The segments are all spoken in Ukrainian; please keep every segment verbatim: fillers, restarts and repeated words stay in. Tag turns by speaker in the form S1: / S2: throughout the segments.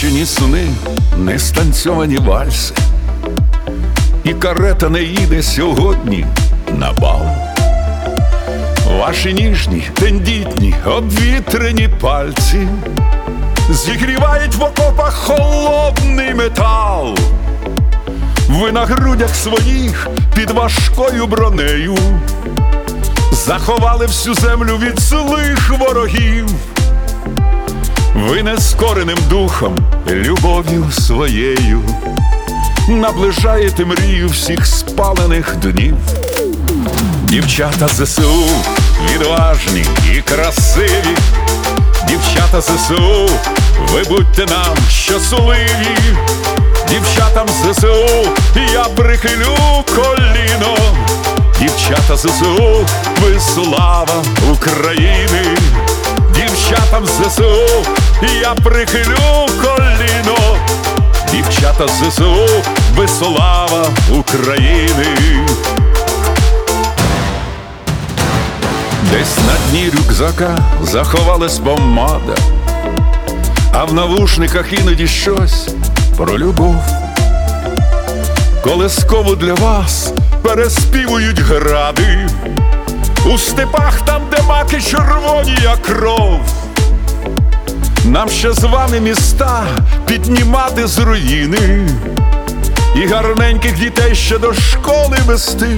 S1: Розпущені сни, не станцьовані вальси, і карета не їде сьогодні на бал. Ваші ніжні, тендітні, обвітрені пальці зігрівають в окопах холодний метал. Ви на грудях своїх під важкою бронею заховали всю землю від злих ворогів. Ви нескореним духом, любов'ю своєю наближаєте мрію всіх спалених днів. Дівчата ЗСУ відважні і красиві, дівчата ЗСУ, ви будьте нам щасливі. Дівчатам ЗСУ я прихилю коліно, дівчата ЗСУ, ви слава України. Дівчатам ЗСУ я прихилю коліно, дівчата ЗСУ, ви слава України. Десь на дні рюкзака заховалась помада, а в навушниках іноді щось про любов. Колискову для вас переспівують гради у степах, там, де маки червоні, як кров. Нам ще з вами міста піднімати з руїни і гарненьких дітей ще до школи вести.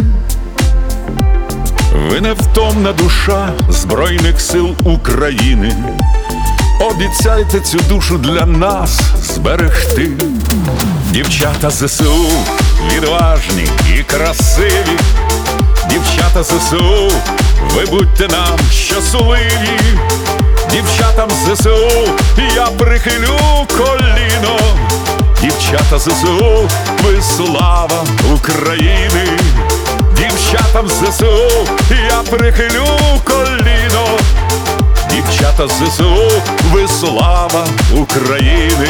S1: Ви невтомна душа Збройних сил України, обіцяйте цю душу для нас зберегти. Дівчата ЗСУ відважні і красиві, дівчата ЗСУ, ви будьте нам щасливі. Дівчатам ЗСУ я прихилю коліно, дівчата ЗСУ, ви слава України. Дівчатам ЗСУ я прихилю коліно, дівчата ЗСУ, ви слава України.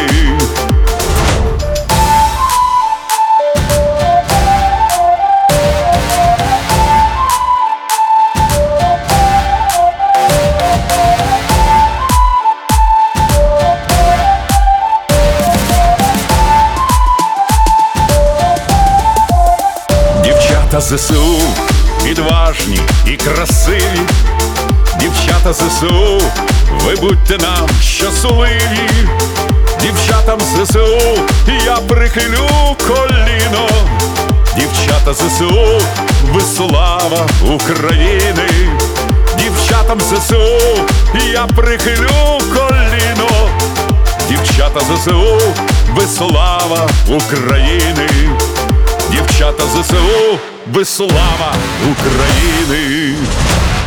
S1: Дівчата ЗСУ відважні і красиві, дівчата ЗСУ, ви будьте нам щасливі. Дівчатам ЗСУ я прихилю коліно, дівчата ЗСУ, ви слава України. Дівчатам ЗСУ я прихилю коліно, дівчата ЗСУ, ви слава України. Дівчата ЗСУ, ви слава України!